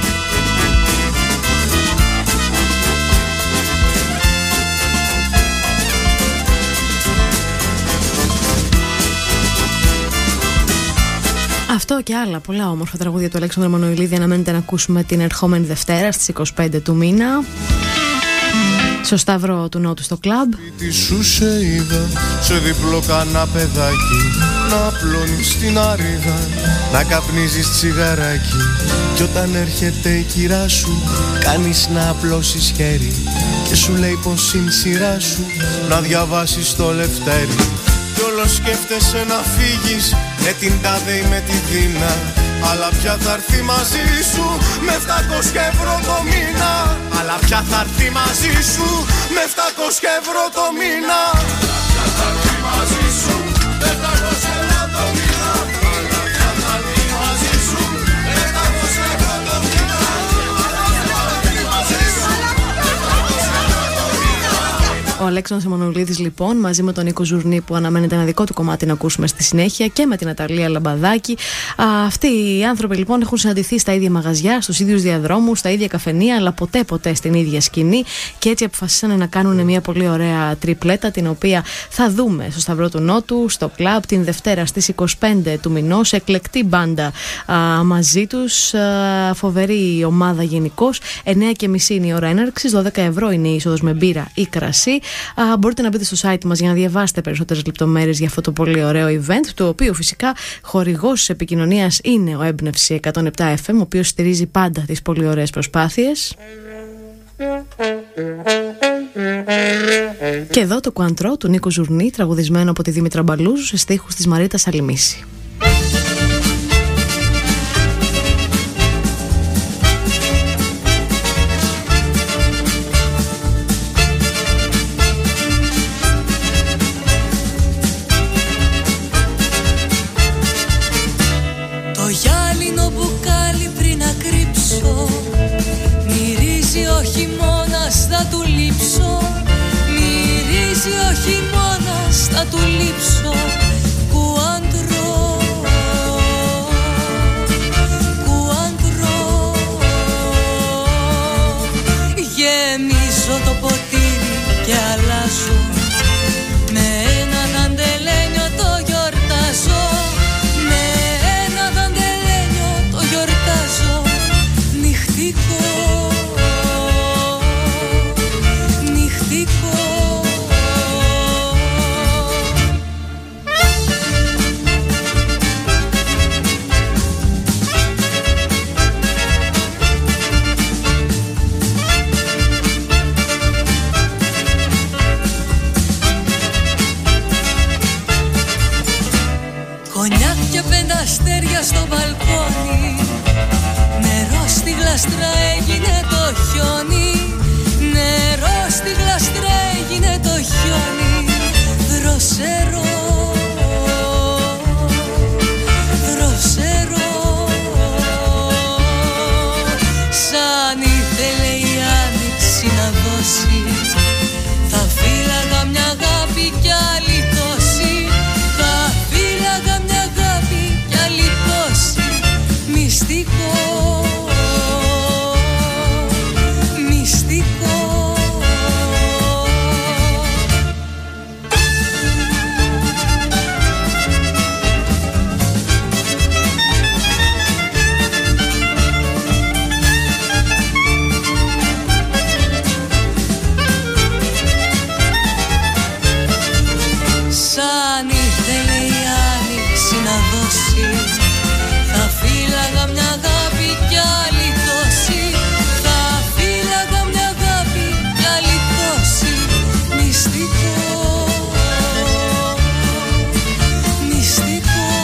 Αυτό και άλλα πολλά όμορφα τραγούδια του Αλέξανδρου Μανοηλίδη αναμένεται να ακούσουμε την ερχόμενη Δευτέρα στις είκοσι πέντε του μήνα στο Σταυρό του Νότου στο κλαμπ. Τι σου σε είδα σε διπλό καναπεδάκι, να απλώνεις την αρίδα, να καπνίζεις τσιγαράκι. Κι όταν έρχεται η κυρά σου κάνεις να απλώσεις χέρι και σου λέει πως είναι σειρά σου να διαβάσεις το Λευτέρι. Κι όλο σκέφτεσαι να φύγεις με την τάδε ή με τη Δίνα, αλλά πια θα έρθει μαζί σου με επτακόσια ευρώ το μήνα. Αλλά πια θα έρθει μαζί σου με επτακόσια ευρώ το μήνα. Αλλά πια θα έρθει μαζί σου με επτακόσια ευρώ το μήνα. Αλλά πια θα έρθει μαζί σου με επτακόσια ευρώ το μήνα. Ο Αλέξανδρος Μανοηλίδης λοιπόν μαζί με τον Νίκο Ζουρνή που αναμένεται ένα δικό του κομμάτι να ακούσουμε στη συνέχεια και με την Αταλία Λαμπαδάκη. Α, αυτοί οι άνθρωποι λοιπόν έχουν συναντηθεί στα ίδια μαγαζιά, στους ίδιους διαδρόμους, στα ίδια καφενεία, αλλά ποτέ ποτέ στην ίδια σκηνή και έτσι αποφασίσανε να κάνουν μια πολύ ωραία τριπλέτα την οποία θα δούμε στο Σταυρό του Νότου, στο κλαμπ την Δευτέρα στις είκοσι πέντε του μηνός. Εκλεκτή μπάντα α, μαζί τους, α, φοβερή ομάδα γενικώς. εννιά και μισή είναι η ώρα έναρξης, δώδεκα ευρώ είναι η είσοδος με μπύρα ή κρασί. Α, μπορείτε να μπείτε στο site μας για να διαβάσετε περισσότερες λεπτομέρειες για αυτό το πολύ ωραίο event, το οποίο φυσικά χορηγός της επικοινωνίας είναι ο Έμπνευση εκατόν επτά εφ εμ, ο οποίος στηρίζει πάντα τις πολύ ωραίες προσπάθειες. Και εδώ το Κουαντρό του Νίκου Ζουρνή, τραγουδισμένο από τη Δήμητρα Μπαλούζου σε στίχους της Μαρίτας Αλημίση. Το γυάλινο μπουκάλι πριν να κρύψω, μυρίζει ο χειμώνας, θα του λείψω. Μυρίζει ο χειμώνας, θα του λείψω. Κουάντρο, κουάντρο. Γεμίζω το ποτήρι και αλλάζω, με έναν αντελένιο το γιορτάζω. Με ένα δαντελένιο το γιορτάζω. Νυχτικό, νυχτικό. Κονιάκ και πέντε αστέρια στο μπαλκόνι, νερό στη γλαστρά έγινε το χιόνι. Νερό στη γλαστρά έγινε το χιόνι. Δροσερό, δροσερό. Σαν ήθελε η άνοιξη να δώσει, θα φύλαγα μια αγάπη κι άλλη τόση. Θα φύλαγα μια αγάπη κι άλλη τόση. Μυστικό, μυστικό. Σαν ήθελε η άνοιξη να δώσει, θα φύλαγα μια αγάπη κι άλλη τόση. Θα φύλαγα μια αγάπη κι άλλη τόση. Μυστικό, μυστικό.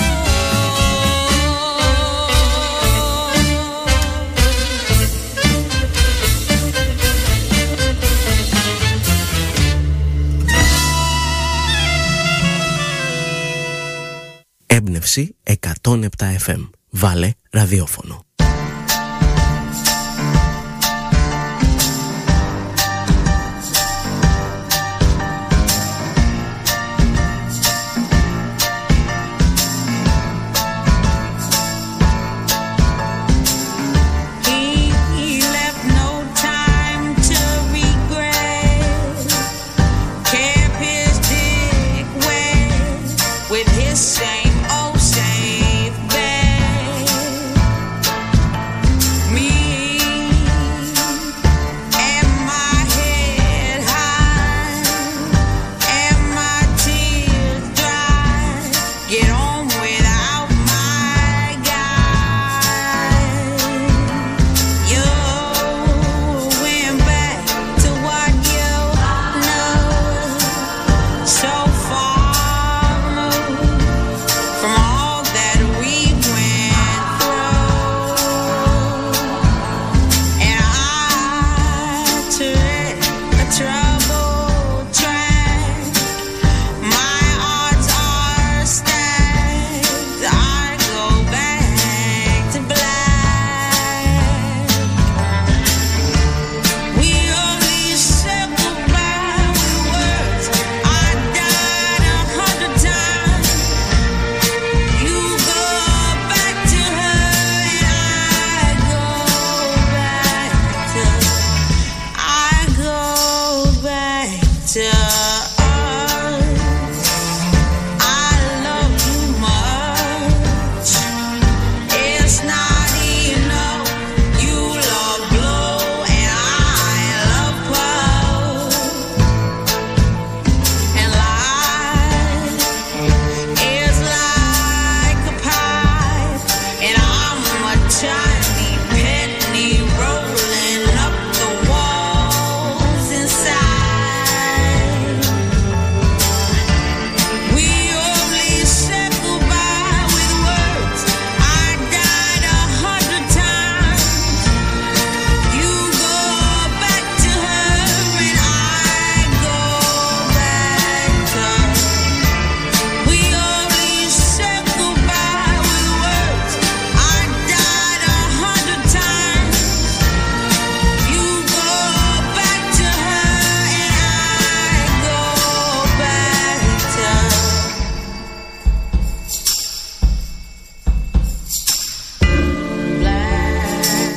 Έμπνευση εκατόν επτά εφ εμ. Βάλε ραδιόφωνο. He left no time to regret. Kept his dick wet with his same old safe bet.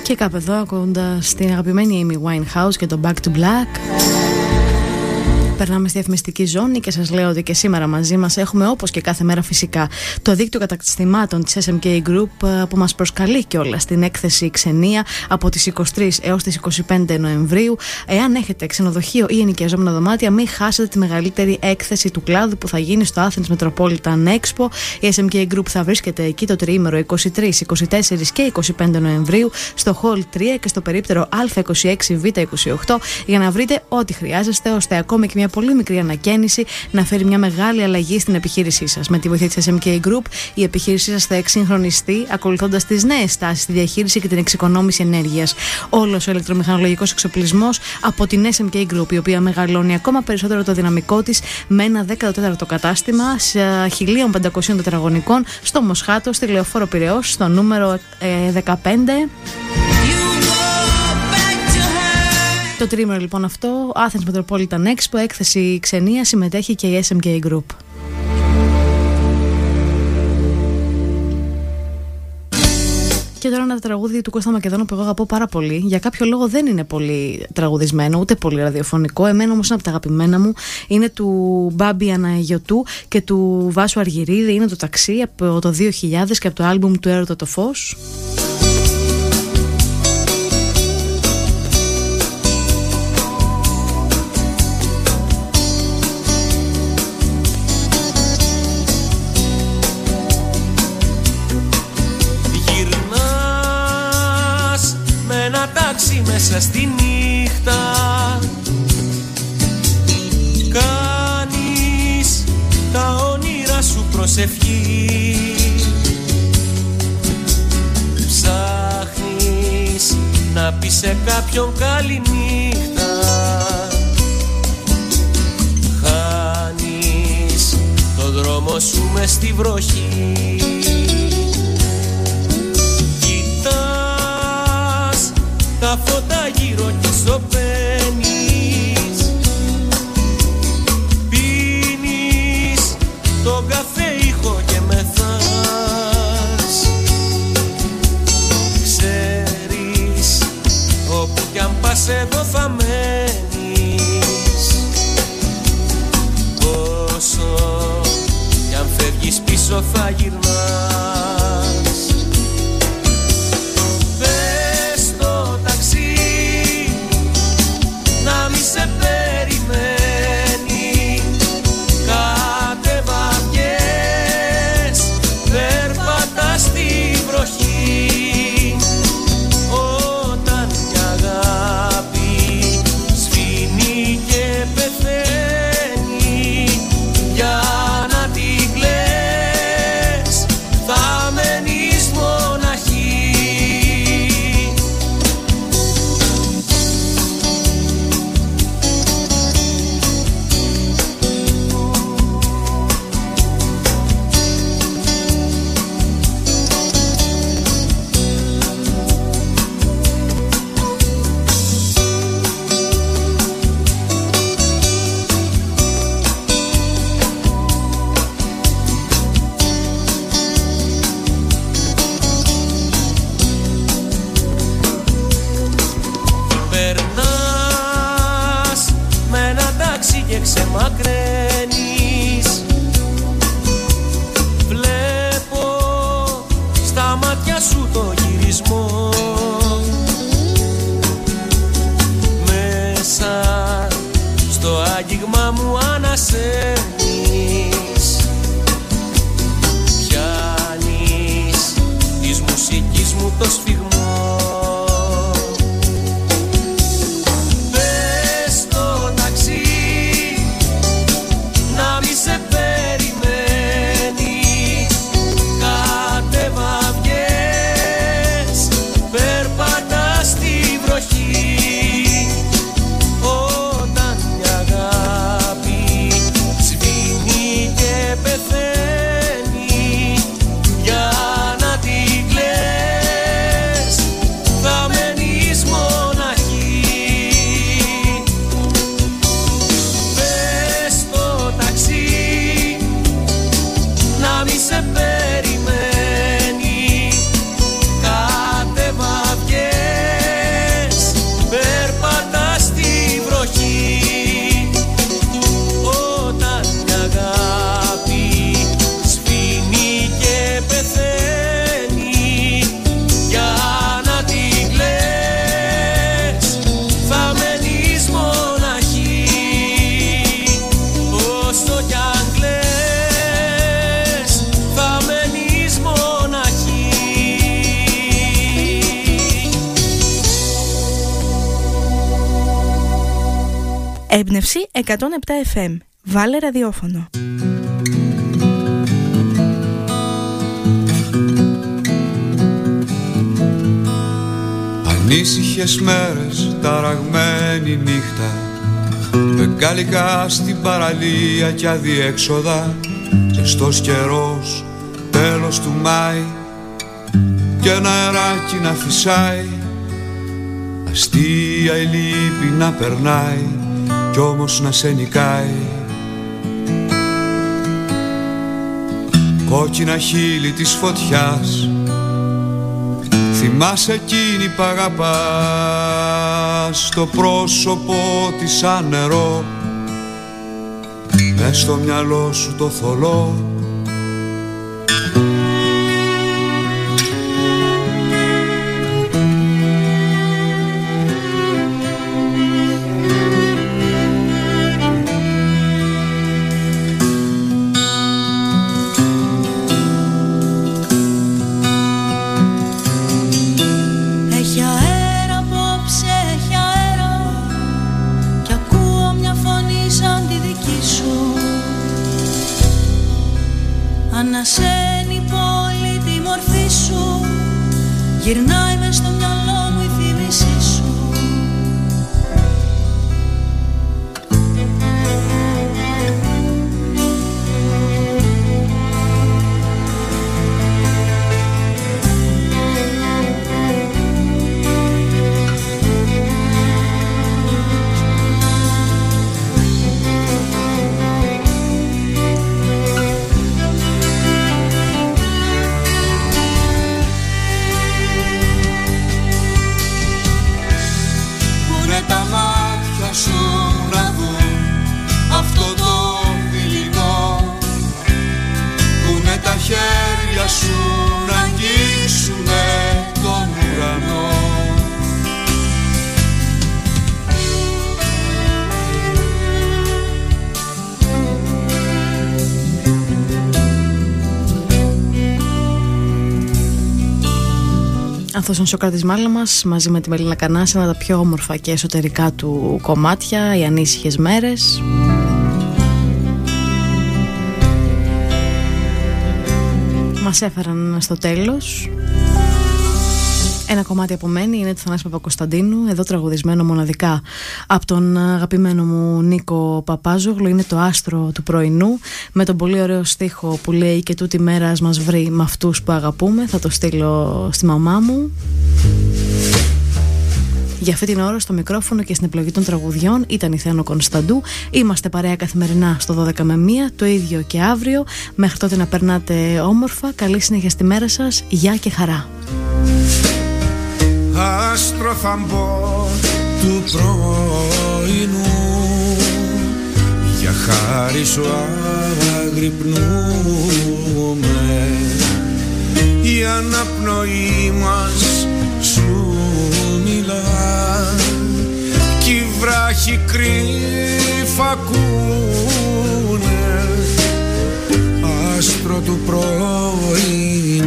Και κάπου εδώ ακούγοντας την αγαπημένη Amy Winehouse και το Back to Black. Περνάμε στη διαφημιστική ζώνη και σας λέω ότι και σήμερα μαζί μας έχουμε, όπως και κάθε μέρα φυσικά, το δίκτυο καταστημάτων της ες εμ κέι Group που μας προσκαλεί κιόλας στην έκθεση Ξενία από τις είκοσι τρεις έως τις είκοσι πέντε Νοεμβρίου. Εάν έχετε ξενοδοχείο ή ενοικιαζόμενα δωμάτια, μην χάσετε τη μεγαλύτερη έκθεση του κλάδου που θα γίνει στο Athens Metropolitan Expo. Η ες εμ κέι Group θα βρίσκεται εκεί το τριήμερο είκοσι τρεις, είκοσι τέσσερις και είκοσι πέντε Νοεμβρίου στο Hall τρία και στο περίπτερο Α είκοσι έξι Β είκοσι οκτώ για να βρείτε ό,τι χρειάζεστε, ώστε ακόμη και μια πολύ μικρή ανακαίνιση να φέρει μια μεγάλη αλλαγή στην επιχείρησή σας. Με τη βοήθεια της ες εμ κέι Group, η επιχείρησή σας θα εξυγχρονιστεί ακολουθώντας τις νέες τάσεις στη διαχείριση και την εξοικονόμηση ενέργειας. Όλος ο ηλεκτρομηχανολογικός εξοπλισμός από την ες εμ κέι Group, η οποία μεγαλώνει ακόμα περισσότερο το δυναμικό της με ένα δέκατο τέταρτο κατάστημα σε χίλια πεντακόσια τετραγωνικών στο Μοσχάτο, στη Λεωφόρο Πειραιώς, στο νούμερο ε, δεκαπέντε. Το τρίμερο λοιπόν αυτό, Athens Metropolitan Expo, έκθεση Ξενία, συμμετέχει και η ες εμ κέι Group. Και τώρα ένα τραγούδι του Κώστα Μακεδόνου που εγώ αγαπώ πάρα πολύ. Για κάποιο λόγο δεν είναι πολύ τραγουδισμένο, ούτε πολύ ραδιοφωνικό. Εμένα όμως είναι από τα αγαπημένα μου. Είναι του Μπάμπη Αναγιωτού και του Βάσου Αργυρίδη. Είναι το Ταξί από το δύο χιλιάδες και από το άλμπουμ του Έρωτα το Φως. Μέσα στη νύχτα κάνεις τα όνειρα σου προσευχή, ψάχνεις να πεις σε κάποιον καλή νύχτα, χάνεις το δρόμο σου μες στη βροχή. Τα φώτα γύρω και σωπαίνεις, πίνεις τον καφέ ήχο και μεθάς. Ξέρεις όπου κι αν πας εδώ θα μένεις, όσο κι αν φεύγεις πίσω θα γυρνάς. Σε περιμένει, κατέβα βγες, περπατάς στη βροχή, όταν μια αγάπη σβήνει και πεθαίνει, για να την κλαις θα μένεις μοναχή. Ξεμακραίνεις, βλέπω στα μάτια σου το γυρισμό, μέσα στο άγγιγμα μου ανασένεις, πιάνεις της μουσικής μου το σφιγμό. Σε περιμένει, κατέβα βγες, περπατάς στη βροχή, όταν μια αγάπη σβήνει και πεθαίνει, για να την κλαις Έμπνευση εκατόν επτά εφ εμ. Βάλε ραδιόφωνο. Ανήσυχες μέρες, ταραγμένη νύχτα, μπεγκάλικα στην παραλία κι αδιέξοδα. Ζεστός καιρός, τέλος του Μάη, κι ένα αεράκι να φυσάει. Αστεία η λύπη να περνάει, κι όμως να σε νικάει. Κόκκινα χείλη της φωτιάς, θυμάσαι εκείνη που αγαπάς, το πρόσωπο της σαν νερό, μες στο μυαλό σου το θολό. Ανασένει πολύ τη μορφή σου, γυρνάει μες στο μυαλό μου η θύμησή σου. Χέρια σου να αγγίξουνε τον ουρανό. Αυτός είναι ο Σοκράτης Μάλαμας μαζί με τη Μελίνα Κανάση, ένα από τα πιο όμορφα και εσωτερικά του κομμάτια, οι ανήσυχες μέρες. Μας έφεραν στο τέλος. Ένα κομμάτι απομένει, είναι του Θανάση Παπακοσταντίνου, εδώ τραγουδισμένο μοναδικά από τον αγαπημένο μου Νίκο Παπάζογλου. Είναι το άστρο του πρωινού, με τον πολύ ωραίο στίχο που λέει «Και τούτη μέρα ας μας βρει με αυτούς που αγαπούμε». Θα το στείλω στη μαμά μου. Για αυτή την ώρα στο μικρόφωνο και στην επιλογή των τραγουδιών ήταν η Θέανο Κωνσταντού. Είμαστε παρέα καθημερινά στο δώδεκα με μία, το ίδιο και αύριο. Μέχρι τότε να περνάτε όμορφα. Καλή συνέχεια στη μέρα σας. Γεια και χαρά. Άστρο θα μπω του πρωινού, για χάρη σου αγρυπνούμε. Η αναπνοή μας σου μιλά, κι οι βράχοι κρύφα ακούνε. Άστρο του πρωινού.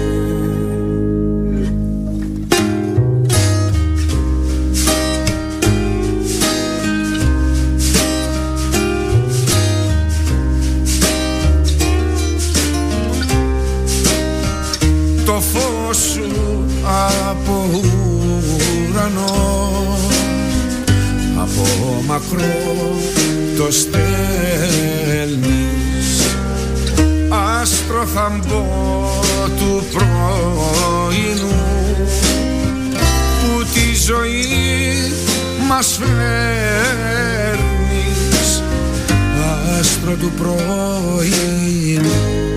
Το φως σου από ουρανό, από μακρό το στέλνεις. Άστρο θα μπω του πρωινού, που τη ζωή μας φέρνεις. Άστρο του πρωινού.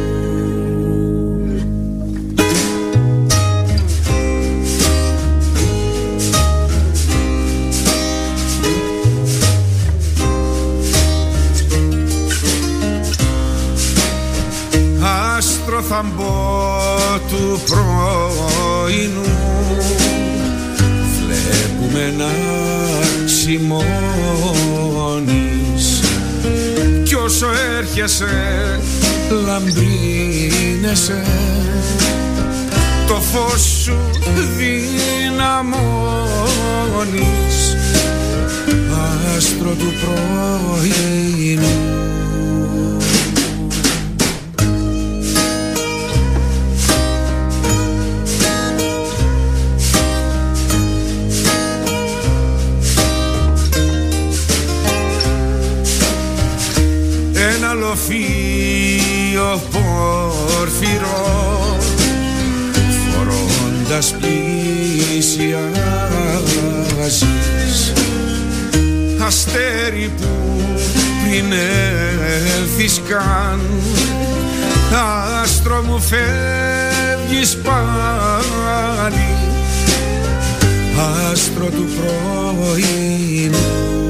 Άστρο θα μπω του πρωινού, βλέπουμε να ξημώνεις, κι όσο έρχεσαι λαμπρίνεσαι. Το φως σου δυναμώνεις. άστρο του πρωινού. Ένα λοφείο πόρφυρο φορώντας πλησιάζεις, αστέρι που πριν έλθεις καν, άστρο μου φεύγεις πάλι, άστρο του πρωινού.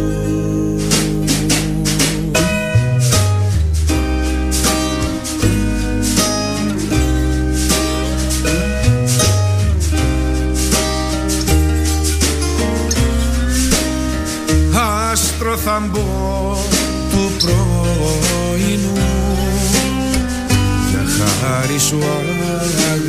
Άστρο θαμπό του πρωινού, για χάρη σου αγαπητέ,